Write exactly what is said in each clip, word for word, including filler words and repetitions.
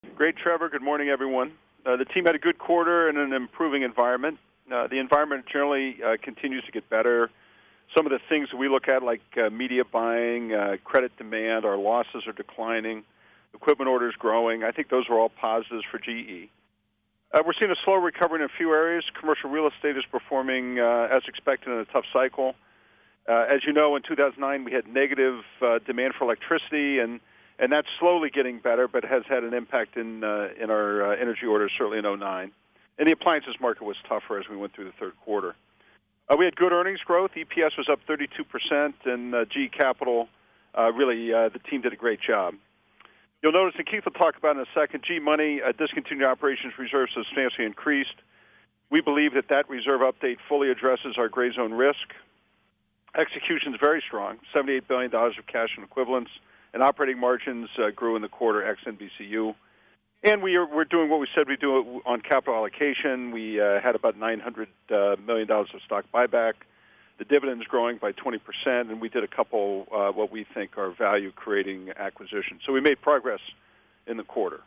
Great, Trevor. Good morning, everyone. Uh, the team had a good quarter in an improving environment. Uh, the environment generally uh, continues to get better. Some of the things we look at, like uh, media buying, uh, credit demand, our losses are declining, equipment orders growing. I think those are all positives for G E. Uh, we're seeing a slow recovery in a few areas. Commercial real estate is performing uh, as expected in a tough cycle. Uh, as you know, in two thousand nine, we had negative uh, demand for electricity, and And that's slowly getting better, but has had an impact in uh, in our uh, energy orders, certainly in oh nine. And the appliances market was tougher as we went through the third quarter. Uh, we had good earnings growth. E P S was up thirty-two percent, and uh, G E Capital, uh, really, uh, the team did a great job. You'll notice, and Keith will talk about in a second, G Money uh, discontinued operations reserve substantially increased. We believe that that reserve update fully addresses our gray zone risk. Execution is very strong, seventy-eight billion dollars of cash and equivalents. And operating margins uh, grew in the quarter ex N B C U. And we are, we're doing what we said we'd do on capital allocation. We uh, had about nine hundred million dollars of stock buyback. The dividend's growing by twenty percent, and we did a couple uh, what we think are value-creating acquisitions. So we made progress in the quarter.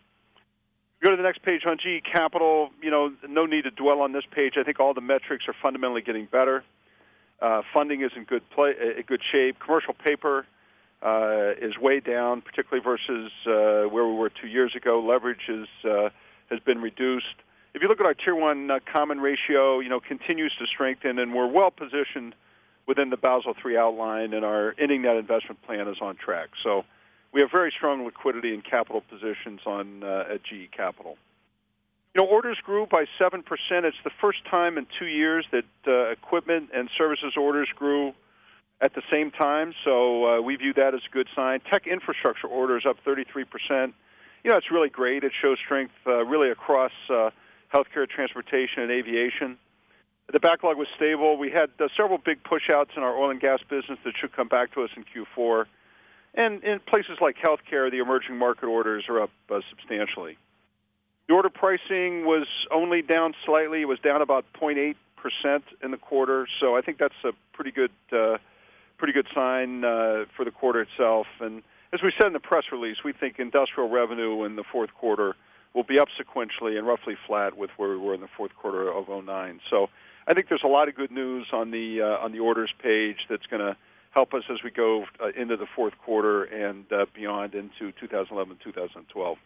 Go to the next page on G E Capital. You know, no need to dwell on this page. I think all the metrics are fundamentally getting better. Uh, funding is in good play, uh, good shape. Commercial paper Uh, is way down, particularly versus uh, where we were two years ago. Leverage is, uh, has been reduced. If you look at our Tier one uh, common ratio, you know, continues to strengthen, and we're well positioned within the Basel three outline, and our ending net investment plan is on track. So we have very strong liquidity and capital positions on uh, at G E Capital. You know, orders grew by seven percent. It's the first time in two years that uh, equipment and services orders grew at the same time, so uh, we view that as a good sign. Tech infrastructure orders up thirty-three percent. You know, it's really great. It shows strength uh, really across uh, healthcare, transportation, and aviation. The backlog was stable. We had uh, several big push-outs in our oil and gas business that should come back to us in Q four. And in places like healthcare, the emerging market orders are up uh, substantially. The order pricing was only down slightly. It was down about zero point eight percent in the quarter, so I think that's a pretty good uh, pretty good sign uh, for the quarter itself. And as we said in the press release, we think industrial revenue in the fourth quarter will be up sequentially and roughly flat with where we were in the fourth quarter of oh nine. So I think there's a lot of good news on the uh, on the orders page that's going to help us as we go uh, into the fourth quarter and uh, beyond into two thousand eleven, two thousand twelve.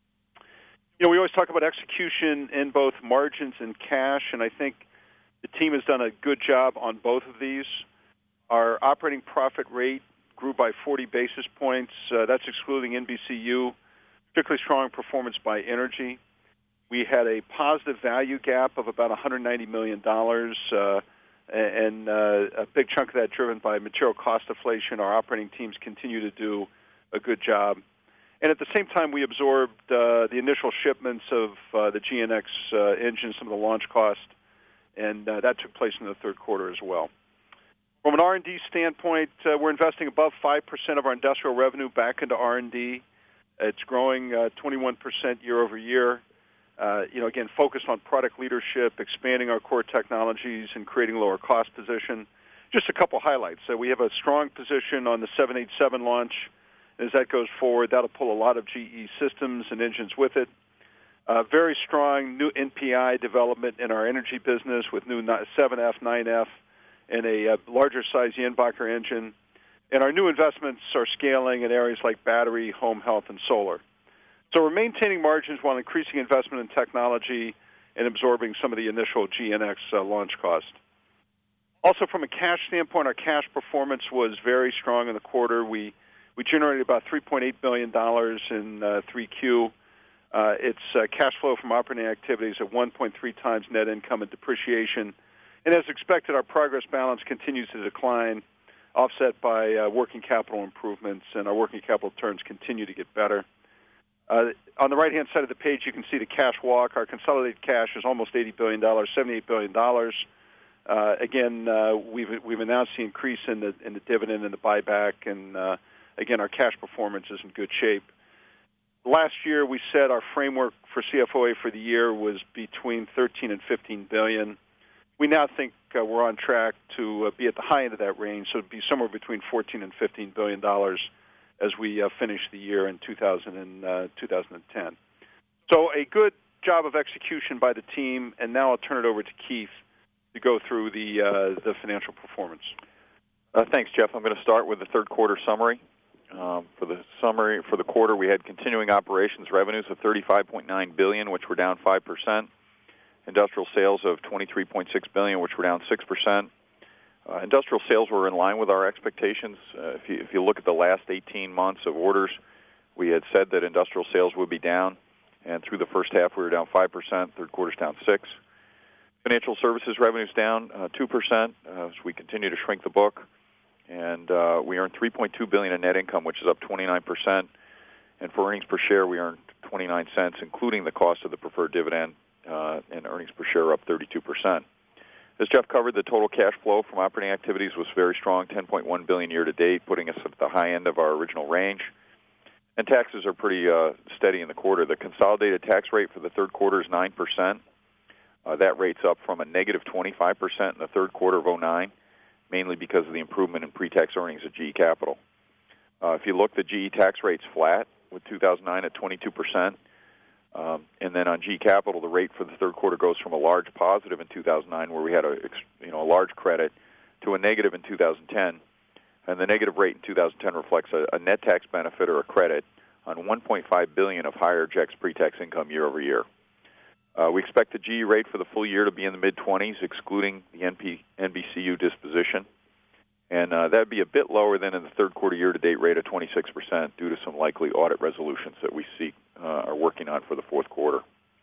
You know, we always talk about execution in both margins and cash, and I think the team has done a good job on both of these. Our operating profit rate grew by forty basis points. Uh, that's excluding N B C U. Particularly strong performance by energy. We had a positive value gap of about one hundred ninety million dollars, uh, and uh, a big chunk of that driven by material cost deflation. Our operating teams continue to do a good job. And at the same time, we absorbed uh, the initial shipments of uh, the G N X uh, engine, some of the launch cost, and uh, that took place in the third quarter as well. From an R and D standpoint, uh, we're investing above five percent of our industrial revenue back into R and D. It's growing uh, twenty-one percent year over year. Uh, you know, again, focused on product leadership, expanding our core technologies, and creating a lower cost position. Just a couple highlights. So we have a strong position on the seven eighty-seven launch. As that goes forward, that'll pull a lot of G E systems and engines with it. Uh, very strong new N P I development in our energy business with new seven F, nine F, and a uh, larger size Jenbacher engine. And our new investments are scaling in areas like battery, home health, and solar. So we're maintaining margins while increasing investment in technology and absorbing some of the initial G N X uh, launch cost. Also, from a cash standpoint, our cash performance was very strong in the quarter. We we generated about three point eight billion dollars in uh, three Q. Uh, it's uh, cash flow from operating activities at one point three times net income and depreciation. And as expected, our progress balance continues to decline, offset by uh, working capital improvements, and our working capital turns continue to get better. Uh, on the right-hand side of the page, you can see the cash walk. Our consolidated cash is almost eighty billion dollars, seventy-eight billion dollars. Uh, again, uh, we've we've announced the increase in the in the dividend and the buyback, and uh, again, our cash performance is in good shape. Last year, we said our framework for C F O A for the year was between thirteen and fifteen billion. We now think uh, we're on track to uh, be at the high end of that range, so it'd be somewhere between fourteen and fifteen billion dollars as we uh, finish the year in two thousand and, uh, two thousand ten. So a good job of execution by the team, and now I'll turn it over to Keith to go through the uh, the financial performance. Uh, thanks, Jeff. I'm going to start with the third quarter summary. Um, for the summary for the quarter, we had continuing operations revenues of thirty-five point nine billion dollars, which were down five percent. Industrial sales of twenty-three point six billion dollars, which were down six percent. Uh, industrial sales were in line with our expectations. Uh, if you if you look at the last eighteen months of orders, we had said that industrial sales would be down, and through the first half we were down five percent. Third quarter's down six percent. Financial services revenues down uh, two percent uh, as we continue to shrink the book. And uh, we earned three point two billion dollars in net income, which is up twenty-nine percent. And for earnings per share, we earned twenty-nine cents, including the cost of the preferred dividend, uh, and earnings per share up thirty-two percent. As Jeff covered, the total cash flow from operating activities was very strong, ten point one billion dollars year to date, putting us at the high end of our original range. And taxes are pretty uh, steady in the quarter. The consolidated tax rate for the third quarter is nine percent. Uh, that rate's up from a negative twenty-five percent in the third quarter of oh nine. Mainly because of the improvement in pre-tax earnings at G E Capital. Uh, if you look, the G E tax rate's flat with two thousand nine at twenty-two percent. Um, and then on G E Capital, the rate for the third quarter goes from a large positive in two thousand nine, where we had a you know a large credit, to a negative in two thousand ten. And the negative rate in two thousand ten reflects a, a net tax benefit or a credit on one point five billion dollars of higher G E C's pre-tax income year over year. Uh, we expect the G E rate for the full year to be in the mid-twenties, excluding the N P, N B C U disposition. And uh, that would be a bit lower than in the third quarter year-to-date rate of twenty-six percent due to some likely audit resolutions that we see uh, are working on for the fourth quarter.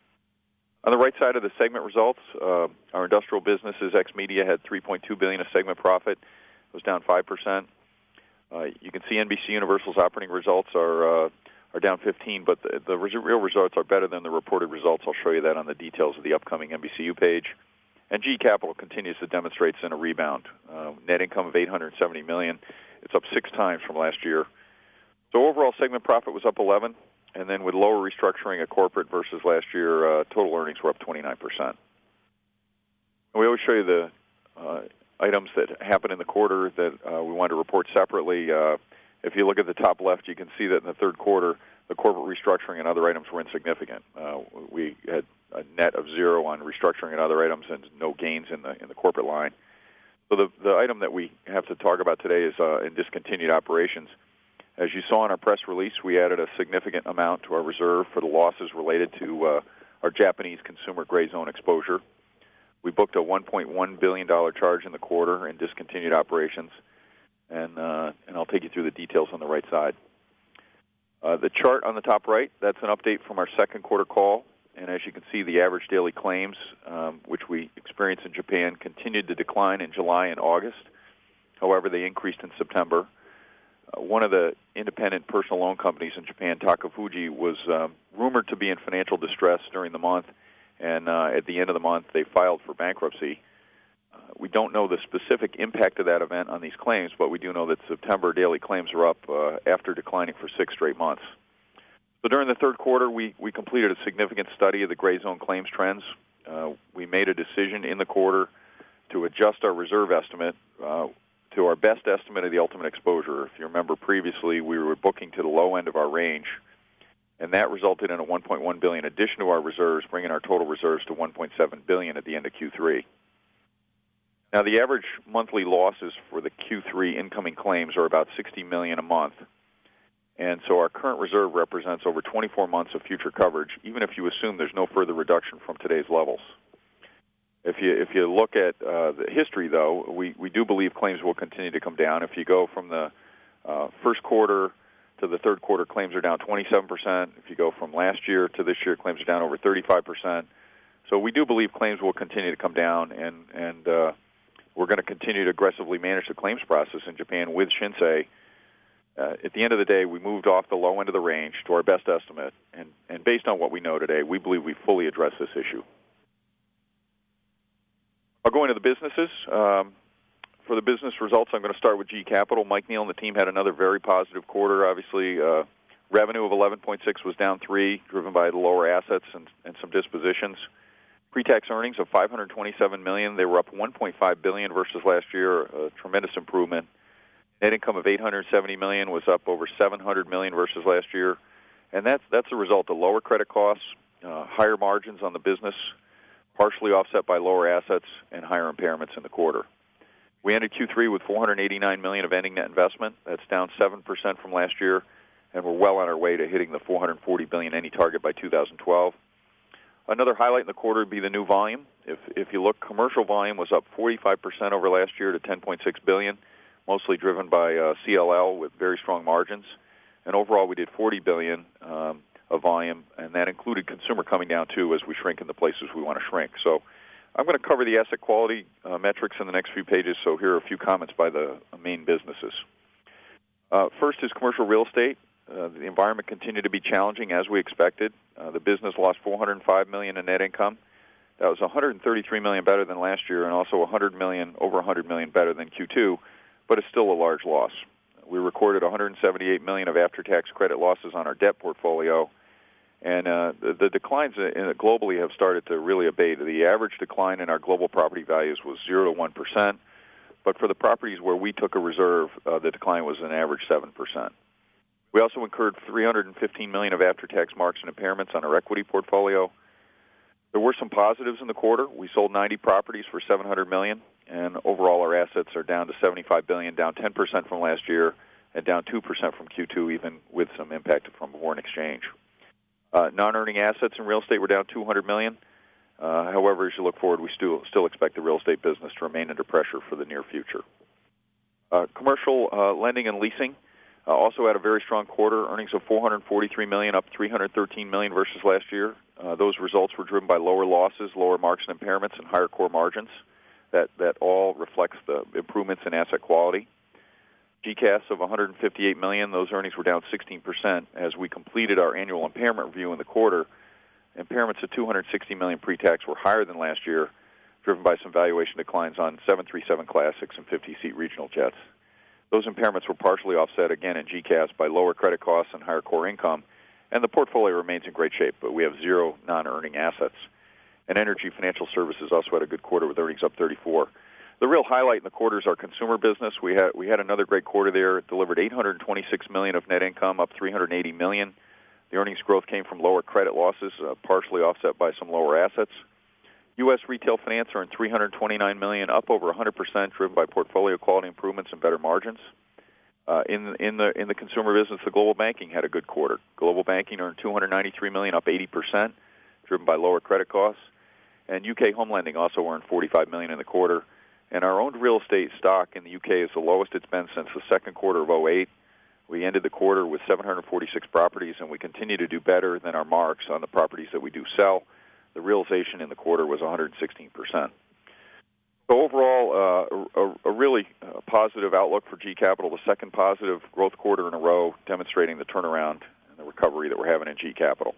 On the right side of the segment results, uh, our industrial businesses, ex-media, had three point two billion dollars of segment profit. It was down five percent. Uh, you can see N B C Universal's operating results are... Uh, are down fifteen, but the, the real results are better than the reported results. I'll show you that on the details of the upcoming N B C U page. And G E Capital continues to demonstrate in a rebound. Uh, net income of eight hundred seventy million dollars. It's up six times from last year. So overall segment profit was up eleven, and then with lower restructuring at corporate versus last year, uh, total earnings were up twenty-nine percent. And we always show you the uh, items that happened in the quarter that uh, we wanted to report separately. Uh, If you look at the top left, you can see that in the third quarter, the corporate restructuring and other items were insignificant. Uh, we had a net of zero on restructuring and other items, and no gains in the in the corporate line. So the the item that we have to talk about today is uh, in discontinued operations. As you saw in our press release, we added a significant amount to our reserve for the losses related to uh, our Japanese consumer gray zone exposure. We booked a one point one billion dollars charge in the quarter in discontinued operations. And uh, and I'll take you through the details on the right side. Uh, the chart on the top right, that's an update from our second quarter call. And as you can see, the average daily claims, um, which we experienced in Japan, continued to decline in July and August. However, they increased in September. Uh, one of the independent personal loan companies in Japan, Takafuji, was um, rumored to be in financial distress during the month. And uh, at the end of the month, they filed for bankruptcy. We don't know the specific impact of that event on these claims, but we do know that September daily claims are up uh, after declining for six straight months. So during the third quarter, we, we completed a significant study of the gray zone claims trends. Uh, we made a decision in the quarter to adjust our reserve estimate uh, to our best estimate of the ultimate exposure. If you remember previously, we were booking to the low end of our range, and that resulted in a one point one billion dollars addition to our reserves, bringing our total reserves to one point seven billion dollars at the end of Q three. Now, the average monthly losses for the Q three incoming claims are about sixty million dollars a month. And so our current reserve represents over twenty-four months of future coverage, even if you assume there's no further reduction from today's levels. If you if you look at uh, the history, though, we, we do believe claims will continue to come down. If you go from the uh, first quarter to the third quarter, claims are down twenty-seven percent. If you go from last year to this year, claims are down over thirty-five percent. So we do believe claims will continue to come down, and, and uh, we're going to continue to aggressively manage the claims process in Japan with Shinsei. Uh, at the end of the day, we moved off the low end of the range to our best estimate, and, and based on what we know today, we believe we fully address this issue. I'll go into the businesses. Um, for the business results, I'm going to start with G E Capital. Mike Neal and the team had another very positive quarter. Obviously, uh, revenue of eleven point six was down three, driven by the lower assets and, and some dispositions. Pre-tax earnings of five hundred twenty-seven million dollars. They were up one point five billion dollars versus last year, a tremendous improvement. Net income of eight hundred seventy million dollars was up over seven hundred million dollars versus last year, and that's that's a result of lower credit costs, higher margins on the business, partially offset by lower assets and higher impairments in the quarter. We ended Q three with four hundred eighty-nine million dollars of ending net investment. That's down seven percent from last year, and we're well on our way to hitting the four hundred forty billion dollars any target by two thousand twelve. Another highlight in the quarter would be the new volume. If if you look, commercial volume was up forty-five percent over last year to ten point six billion dollars, mostly driven by uh, C L L with very strong margins. And overall, we did forty billion dollars um, of volume, and that included consumer coming down too as we shrink in the places we want to shrink. So I'm going to cover the asset quality uh, metrics in the next few pages, so here are a few comments by the main businesses. Uh, first is commercial real estate. Uh, the environment continued to be challenging as we expected. Uh, the business lost four hundred five million dollars in net income. That was one hundred thirty-three million dollars better than last year, and also one hundred million dollars, over one hundred million dollars better than Q two, but it's still a large loss. We recorded one hundred seventy-eight million dollars of after-tax credit losses on our debt portfolio, and uh, the, the declines in it globally have started to really abate. The average decline in our global property values was zero to one percent, but for the properties where we took a reserve, uh, the decline was an average seven percent. We also incurred three hundred fifteen million dollars of after-tax marks and impairments on our equity portfolio. There were some positives in the quarter. We sold ninety properties for seven hundred million dollars, and overall our assets are down to seventy-five billion dollars, down ten percent from last year, and down two percent from Q two, even with some impact from foreign exchange. Uh, non-earning assets in real estate were down two hundred million dollars. Uh, however, as you look forward, we still still expect the real estate business to remain under pressure for the near future. Uh, commercial uh, lending and leasing uh, also had a very strong quarter. Earnings of four hundred forty-three million dollars, up three hundred thirteen million dollars versus last year. Uh, those results were driven by lower losses, lower marks and impairments, and higher core margins. That that all reflects the improvements in asset quality. G C A S of one hundred fifty-eight million dollars, those earnings were down sixteen percent as we completed our annual impairment review in the quarter. Impairments of two hundred sixty million dollars pre-tax were higher than last year, driven by some valuation declines on seven thirty-seven Classics and fifty-seat regional jets. Those impairments were partially offset again in G C A S by lower credit costs and higher core income, and the portfolio remains in great shape, but we have zero non-earning assets. And Energy Financial Services also had a good quarter with earnings up thirty-four. The real highlight in the quarter is our consumer business. We had we had another great quarter there. It delivered eight hundred twenty-six million dollars of net income, up three hundred eighty million dollars. The earnings growth came from lower credit losses, uh, partially offset by some lower assets. U S retail finance earned three hundred twenty-nine million dollars, up over one hundred percent, driven by portfolio quality improvements and better margins. Uh, in in the in the consumer business, the global banking had a good quarter. Global banking earned two hundred ninety-three million dollars, up eighty percent, driven by lower credit costs. And U K home lending also earned forty-five million dollars in the quarter. And our owned real estate stock in the U K is the lowest it's been since the second quarter of oh eight. We ended the quarter with seven hundred forty-six properties, and we continue to do better than our marks on the properties that we do sell. The realization in the quarter was one hundred sixteen percent. So overall, uh, a, a really uh, positive outlook for G Capital, the second positive growth quarter in a row, demonstrating the turnaround and the recovery that we're having in G Capital.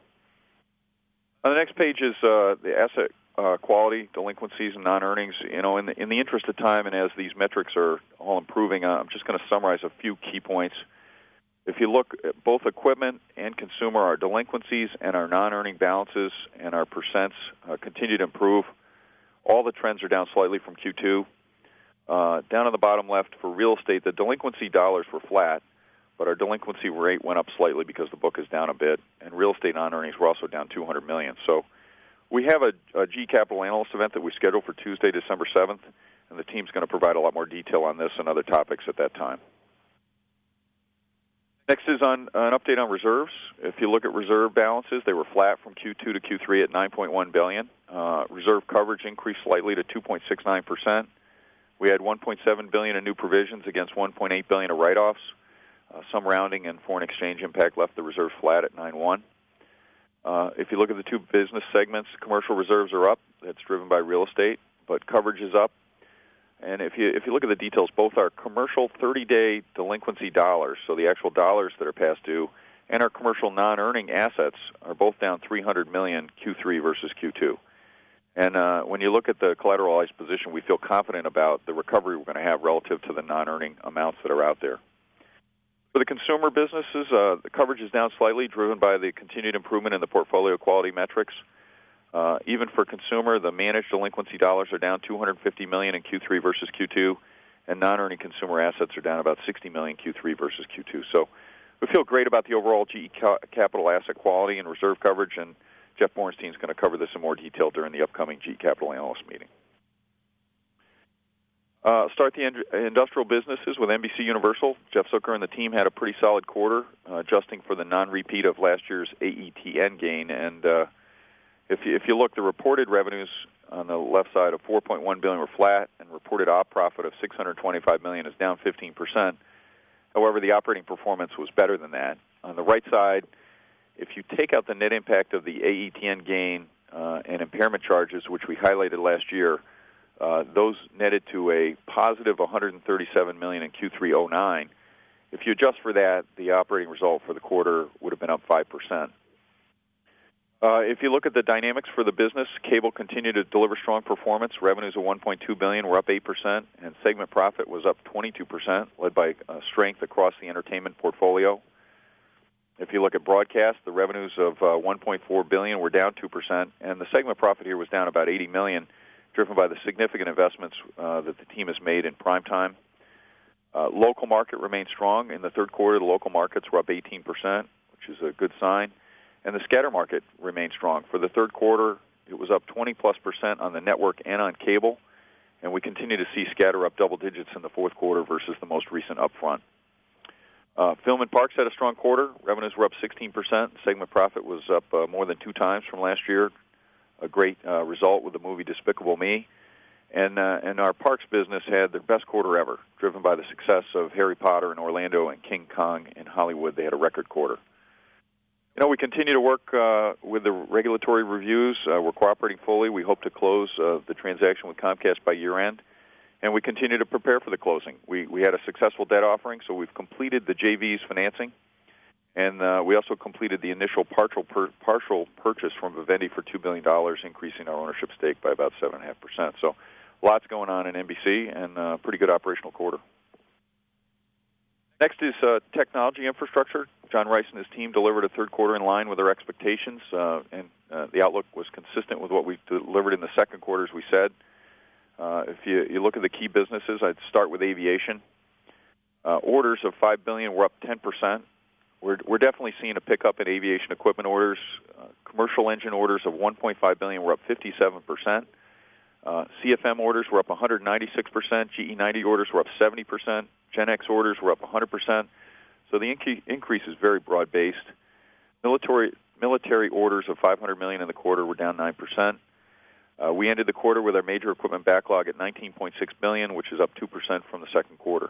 On the next page is uh, the asset uh, quality, delinquencies, and non-earnings. You know, in the, in the interest of time, and as these metrics are all improving, uh, I'm just going to summarize a few key points. If you look at both equipment and consumer, our delinquencies and our non-earning balances and our percents uh, continue to improve. All the trends are down slightly from Q two. Uh, down on the bottom left for real estate, the delinquency dollars were flat, but our delinquency rate went up slightly because the book is down a bit, and real estate non-earnings were also down two hundred million dollars. So we have a, a G Capital analyst event that we scheduled for Tuesday, December seventh, and the team's going to provide a lot more detail on this and other topics at that time. Next is on an update on reserves. If you look at reserve balances, they were flat from Q two to Q three at nine point one billion dollars. Uh, reserve coverage increased slightly to two point six nine percent. We had one point seven billion dollars in new provisions against one point eight billion dollars of write-offs. Uh, some rounding and foreign exchange impact left the reserves flat at nine point one. Uh, if you look at the two business segments, commercial reserves are up. That's driven by real estate, but coverage is up. And if you if you look at the details, both our commercial thirty-day delinquency dollars, so the actual dollars that are past due, and our commercial non-earning assets are both down three hundred million dollars Q three versus Q two. And uh, when you look at the collateralized position, we feel confident about the recovery we're going to have relative to the non-earning amounts that are out there. For the consumer businesses, uh, the coverage is down slightly, driven by the continued improvement in the portfolio quality metrics. Uh, even for consumer, the managed delinquency dollars are down two hundred fifty million dollars in Q three versus Q two, and non-earning consumer assets are down about sixty million dollars Q three versus Q two. So we feel great about the overall G E Capital asset quality and reserve coverage, and Jeff Bornstein is going to cover this in more detail during the upcoming G E Capital Analyst meeting. Uh, start the ind- industrial businesses with N B C Universal. Jeff Zucker and the team had a pretty solid quarter, uh, adjusting for the non-repeat of last year's A E T N gain. And uh, if you, if you look, the reported revenues on the left side of four point one billion dollars were flat, and reported op profit of six hundred twenty-five million dollars is down fifteen percent. However, the operating performance was better than that. On the right side, if you take out the net impact of the A E T N gain uh, and impairment charges, which we highlighted last year, uh, those netted to a positive one hundred thirty-seven million dollars in Q three oh nine. If you adjust for that, the operating result for the quarter would have been up five percent. Uh, if you look at the dynamics for the business, cable continued to deliver strong performance. Revenues of one point two billion dollars were up eight percent, and segment profit was up twenty-two percent, led by uh, strength across the entertainment portfolio. If you look at broadcast, the revenues of uh, one point four billion dollars were down two percent, and the segment profit here was down about eighty million dollars, driven by the significant investments uh, that the team has made in primetime. Uh, local market remained strong. In the third quarter, the local markets were up eighteen percent, which is a good sign. And the scatter market remained strong. For the third quarter, it was up twenty plus percent on the network and on cable, and we continue to see scatter up double digits in the fourth quarter versus the most recent upfront. Uh, Film and Parks had a strong quarter. Revenues were up sixteen percent. Segment profit was up uh, more than two times from last year. A great uh, result with the movie Despicable Me. And, uh, and our parks business had their best quarter ever, driven by the success of Harry Potter in Orlando and King Kong in Hollywood. They had a record quarter. You know, we continue to work uh, with the regulatory reviews. Uh, we're cooperating fully. We hope to close uh, the transaction with Comcast by year-end, and we continue to prepare for the closing. We we had a successful debt offering, so we've completed the J V's financing, and uh, we also completed the initial partial per, partial purchase from Vivendi for two billion dollars, increasing our ownership stake by about seven point five percent. So lots going on in N B C, and a uh, pretty good operational quarter. Next is uh, technology infrastructure. John Rice and his team delivered a third quarter in line with our expectations, uh, and uh, the outlook was consistent with what we delivered in the second quarter, as we said. Uh, if you, you look at the key businesses, I'd start with aviation. Uh, orders of five billion dollars were up ten percent. We're, we're definitely seeing a pickup in aviation equipment orders. Uh, commercial engine orders of one point five billion dollars were up fifty-seven percent. Uh, C F M orders were up one hundred ninety-six percent. G E ninety orders were up seventy percent. Gen X orders were up one hundred percent. So the inc- increase is very broad-based. Military military orders of five hundred million dollars in the quarter were down nine percent. Uh, we ended the quarter with our major equipment backlog at nineteen point six billion dollars, which is up two percent from the second quarter.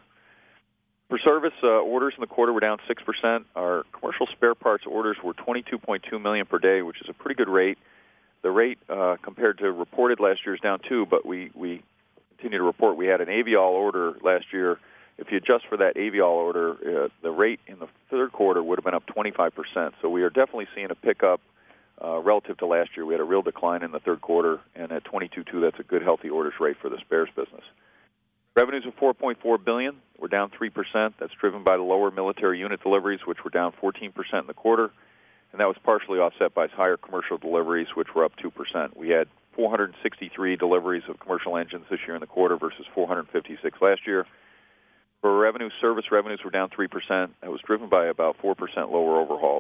For service, uh, orders in the quarter were down six percent. Our commercial spare parts orders were twenty-two point two million dollars per day, which is a pretty good rate. The rate uh, compared to reported last year is down two, but we, we continue to report we had an Aviall order last year. If you adjust for that Aviall order, uh, the rate in the third quarter would have been up twenty-five percent. So we are definitely seeing a pickup uh, relative to last year. We had a real decline in the third quarter, and at twenty-two point two, that's a good, healthy orders rate for the spares business. Revenues of four point four billion dollars were down three percent. That's driven by the lower military unit deliveries, which were down fourteen percent in the quarter, and that was partially offset by higher commercial deliveries, which were up two percent. We had four hundred sixty-three deliveries of commercial engines this year in the quarter versus four hundred fifty-six last year. For revenue, service revenues were down three percent. That was driven by about four percent lower overhauls.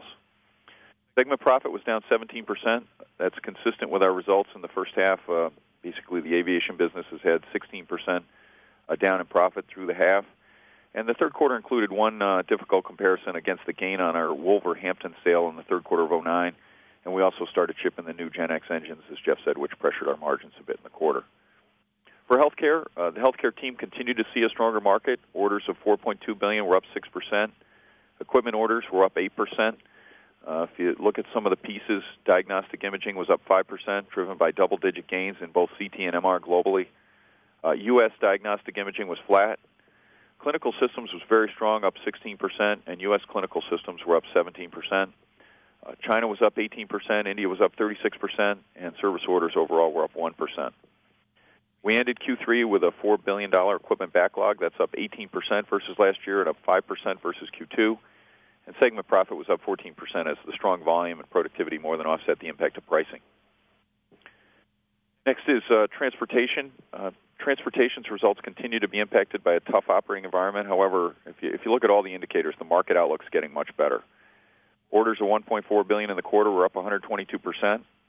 Segment profit was down seventeen percent. That's consistent with our results in the first half. Uh, basically, the aviation business has had sixteen percent uh, down in profit through the half. And the third quarter included one uh, difficult comparison against the gain on our Wolverhampton sale in the third quarter of oh nine. And we also started shipping the new Gen X engines, as Jeff said, which pressured our margins a bit in the quarter. For healthcare, uh, the healthcare team continued to see a stronger market. Orders of four point two billion dollars were up six percent. Equipment orders were up eight percent. Uh, if you look at some of the pieces, diagnostic imaging was up five percent, driven by double-digit gains in both C T and M R globally. Uh, U S diagnostic imaging was flat. Clinical systems was very strong, up sixteen percent, and U S clinical systems were up seventeen percent. Uh, China was up eighteen percent, India was up thirty-six percent, and service orders overall were up one percent. We ended Q three with a four billion dollars equipment backlog. That's up eighteen percent versus last year and up five percent versus Q two. And segment profit was up fourteen percent as the strong volume and productivity more than offset the impact of pricing. Next is uh, transportation. Uh, transportation's results continue to be impacted by a tough operating environment. However, if you, if you look at all the indicators, the market outlook's getting much better. Orders of one point four billion dollars in the quarter were up one hundred twenty-two percent.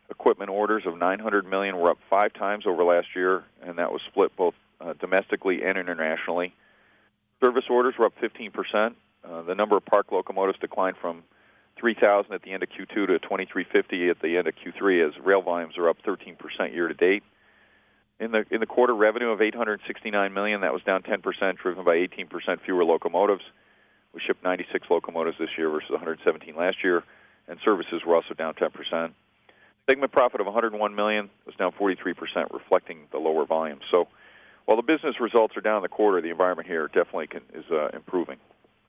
Equipment orders of nine hundred million dollars were up five times over last year, and that was split both uh, domestically and internationally. Service orders were up fifteen percent. Uh, the number of park locomotives declined from three thousand at the end of Q two to twenty-three fifty at the end of Q three, as rail volumes are up thirteen percent year to date. In the in the quarter, revenue of eight hundred sixty-nine million dollars, that was down ten percent, driven by eighteen percent fewer locomotives. We shipped ninety-six locomotives this year versus one hundred seventeen last year, and services were also down ten percent. Segment profit of one hundred one million dollars was down forty-three percent, reflecting the lower volume. So while the business results are down in the quarter, the environment here definitely can, is uh, improving.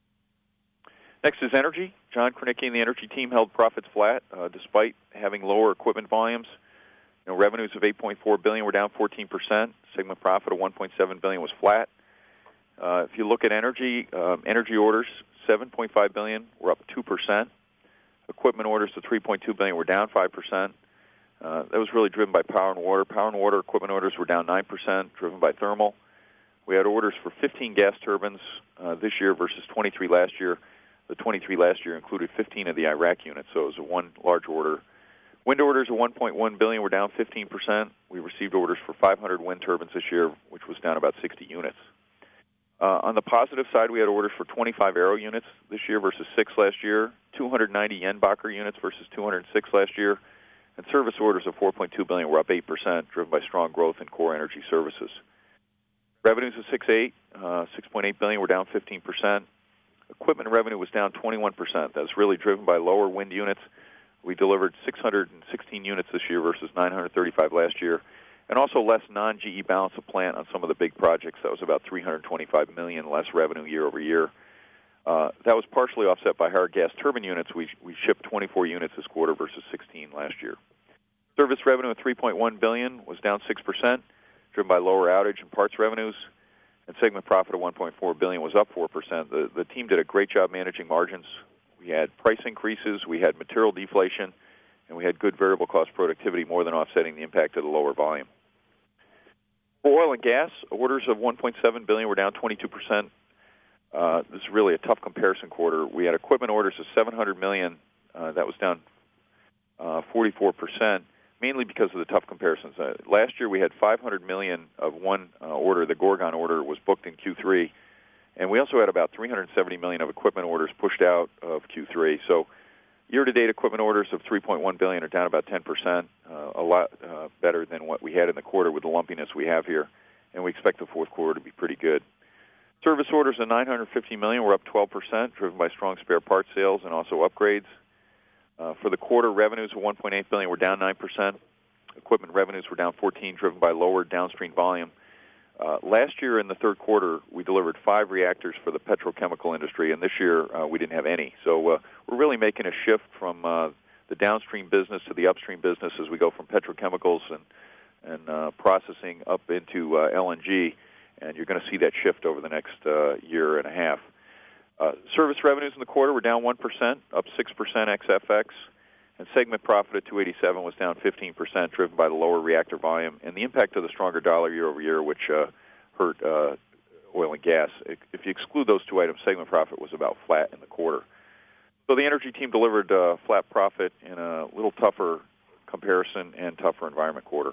Next is energy. John Krenicki and the energy team held profits flat uh, despite having lower equipment volumes. You know, revenues of eight point four billion dollars were down fourteen percent. Segment profit of one point seven billion dollars was flat. Uh, if you look at energy, um, energy orders, seven point five billion dollars were up two percent. Equipment orders of three point two billion dollars were down five percent. Uh, that was really driven by power and water. Power and water equipment orders were down nine percent, driven by thermal. We had orders for fifteen gas turbines uh, this year versus twenty-three last year. The twenty-three last year included fifteen of the Iraq units, so it was a one large order. Wind orders of one point one billion dollars were down fifteen percent. We received orders for five hundred wind turbines this year, which was down about sixty units. Uh, on the positive side, we had orders for twenty-five Aero units this year versus six last year, two hundred ninety Jenbacher units versus two hundred six last year, and service orders of four point two billion dollars were up eight percent, driven by strong growth in core energy services. Revenues of six point eight, uh, six point eight billion dollars were down fifteen percent. Equipment revenue was down twenty-one percent. That was really driven by lower wind units. We delivered six hundred sixteen units this year versus nine hundred thirty-five last year, and also less non-G E balance of plant on some of the big projects. That was about three hundred twenty-five million dollars less revenue year over year. Uh, that was partially offset by higher gas turbine units. We, we shipped twenty-four units this quarter versus sixteen last year. Service revenue of three point one billion dollars was down six percent, driven by lower outage and parts revenues. And segment profit of one point four billion dollars was up four percent. The, the team did a great job managing margins. We had price increases, we had material deflation, and we had good variable cost productivity, more than offsetting the impact of the lower volume. For oil and gas, orders of one point seven billion dollars were down twenty-two percent. Uh, this is really a tough comparison quarter. We had equipment orders of seven hundred million dollars. Uh, that was down uh, forty-four percent. Mainly because of the tough comparisons. Uh, last year we had five hundred million dollars of one uh, order. The Gorgon order was booked in Q three, and we also had about three hundred seventy million dollars of equipment orders pushed out of Q three. So year-to-date equipment orders of three point one billion dollars are down about ten percent, uh, a lot uh, better than what we had in the quarter with the lumpiness we have here, and we expect the fourth quarter to be pretty good. Service orders of nine hundred fifty million dollars were up twelve percent, driven by strong spare parts sales and also upgrades. Uh, for the quarter, revenues of one point eight billion dollars were down nine percent. Equipment revenues were down fourteen percent, driven by lower downstream volume. Uh, last year in the third quarter, we delivered five reactors for the petrochemical industry, and this year uh, we didn't have any. So uh, we're really making a shift from uh, the downstream business to the upstream business as we go from petrochemicals and, and uh, processing up into uh, L N G, and you're going to see that shift over the next uh, year and a half. Uh, service revenues in the quarter were down one percent, up six percent ex F X, and segment profit at two hundred eighty-seven was down fifteen percent, driven by the lower reactor volume and the impact of the stronger dollar year over year, which uh, hurt uh, oil and gas. If you exclude those two items, segment profit was about flat in the quarter. So the energy team delivered uh, flat profit in a little tougher comparison and tougher environment quarter.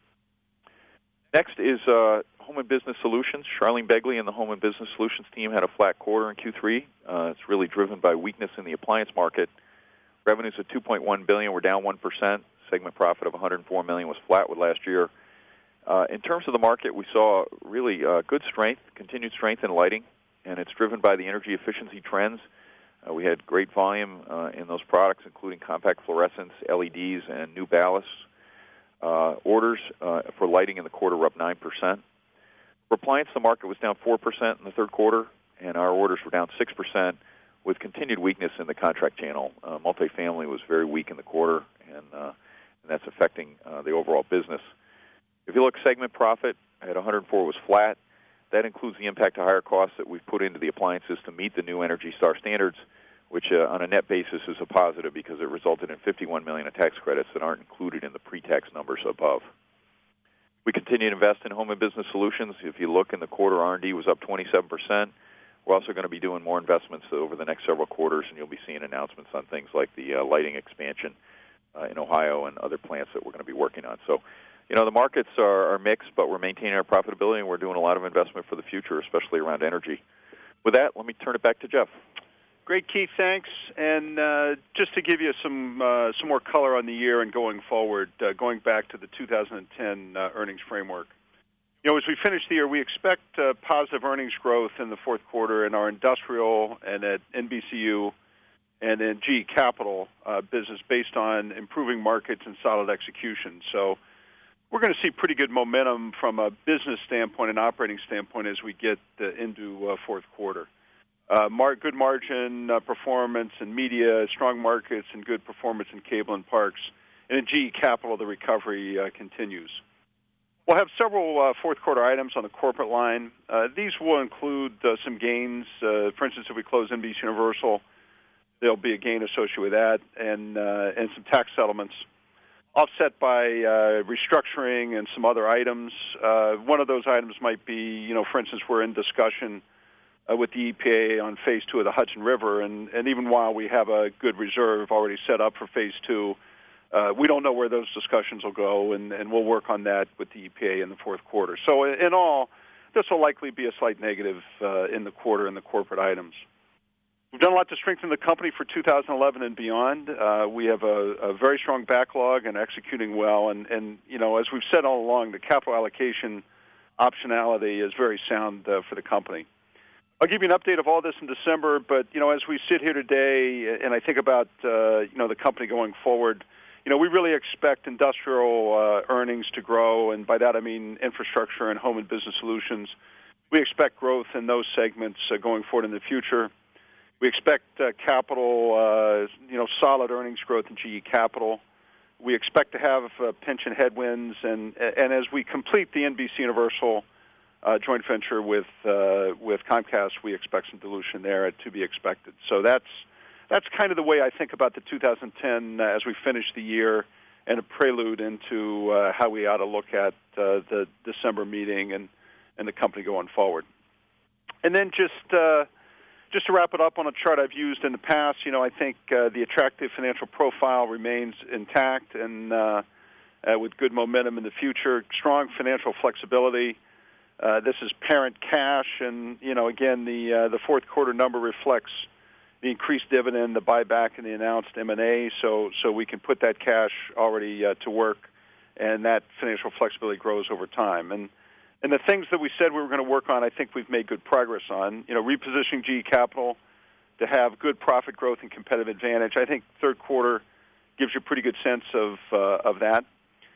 Next is uh, Home and Business Solutions. Charlene Begley and the Home and Business Solutions team had a flat quarter in Q three. Uh, it's really driven by weakness in the appliance market. Revenues of two point one billion dollars were down one percent. Segment profit of one hundred four million dollars was flat with last year. Uh, in terms of the market, we saw really uh, good strength, continued strength in lighting, and it's driven by the energy efficiency trends. Uh, we had great volume uh, in those products, including compact fluorescents, L E Ds, and new ballasts. Uh, orders uh, for lighting in the quarter were up nine percent. For appliance, the market was down four percent in the third quarter, and our orders were down six percent with continued weakness in the contract channel. Uh, multifamily was very weak in the quarter, and, uh, and that's affecting uh, the overall business. If you look, segment profit at one hundred four was flat. That includes the impact of higher costs that we've put into the appliances to meet the new Energy Star standards, which uh, on a net basis is a positive because it resulted in fifty-one million dollars of tax credits that aren't included in the pre-tax numbers above. We continue to invest in Home and Business Solutions. If you look in the quarter, R and D was up twenty-seven percent. We're also going to be doing more investments over the next several quarters, and you'll be seeing announcements on things like the uh, lighting expansion uh, in Ohio and other plants that we're going to be working on. So, you know, the markets are, are mixed, but we're maintaining our profitability, and we're doing a lot of investment for the future, especially around energy. With that, let me turn it back to Jeff. Great, Keith. Thanks. And uh, just to give you some uh, some more color on the year and going forward, uh, going back to the two thousand ten uh, earnings framework. You know, as we finish the year, we expect uh, positive earnings growth in the fourth quarter in our industrial and at N B C U and in G E Capital uh, business based on improving markets and solid execution. So we're going to see pretty good momentum from a business standpoint and operating standpoint as we get uh, into uh, fourth quarter. Uh, mar- good margin uh, performance in media, strong markets, and good performance in cable and parks. And in G E Capital, the recovery uh, continues. We'll have several uh, fourth quarter items on the corporate line. Uh, these will include uh, some gains. Uh, for instance, if we close N B C Universal, there'll be a gain associated with that, and uh, and some tax settlements, offset by uh, restructuring and some other items. Uh, one of those items might be, you know, for instance, we're in discussion uh, with the E P A on Phase Two of the Hudson River, and, and even while we have a good reserve already set up for Phase Two, uh, we don't know where those discussions will go, and, and we'll work on that with the E P A in the fourth quarter. So in all, this will likely be a slight negative uh, in the quarter in the corporate items. We've done a lot to strengthen the company for two thousand eleven and beyond. Uh, we have a, a very strong backlog and executing well. And, and, you know, as we've said all along, the capital allocation optionality is very sound uh, for the company. I'll give you an update of all this in December, but, you know, as we sit here today and I think about, uh, you know, the company going forward, you know, we really expect industrial uh, earnings to grow, and by that I mean infrastructure and home and business solutions. We expect growth in those segments uh, going forward in the future. We expect uh, capital, uh, you know, solid earnings growth in G E Capital. We expect to have uh, pension headwinds, and and as we complete the N B C Universal uh, joint venture with uh, with Comcast, we expect some dilution there to be expected. So that's that's kind of the way I think about the two thousand ten uh, as we finish the year, and a prelude into uh, how we ought to look at uh, the December meeting and and the company going forward. And then just. Uh, Just to wrap it up on a chart I've used in the past, you know, I think uh, the attractive financial profile remains intact and uh, uh, with good momentum in the future, strong financial flexibility. Uh, this is parent cash, and, you know, again, the uh, the fourth quarter number reflects the increased dividend, the buyback, and the announced M and A, so so we can put that cash already uh, to work, and that financial flexibility grows over time. And And the things that we said we were going to work on, I think we've made good progress on. You know, repositioning G E Capital to have good profit growth and competitive advantage. I think third quarter gives you a pretty good sense of uh, of that.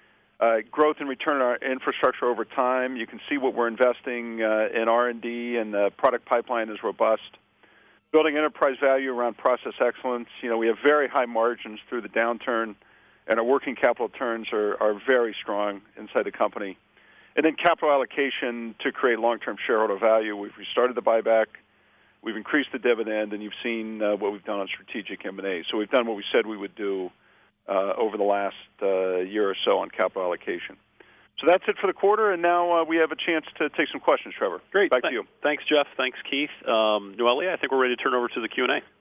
Uh, growth and return on our infrastructure over time. You can see what we're investing uh, in R and D, and the product pipeline is robust. Building enterprise value around process excellence. You know, we have very high margins through the downturn, and our working capital turns are, are very strong inside the company. And then capital allocation to create long-term shareholder value. We've restarted the buyback, we've increased the dividend, and you've seen uh, what we've done on strategic M and A. So we've done what we said we would do uh, over the last uh, year or so on capital allocation. So that's it for the quarter, and now uh, we have a chance to take some questions, Trevor. Great. Back Th- to you. Thanks, Jeff. Thanks, Keith. Um, Noelia, I think we're ready to turn over to the Q and A.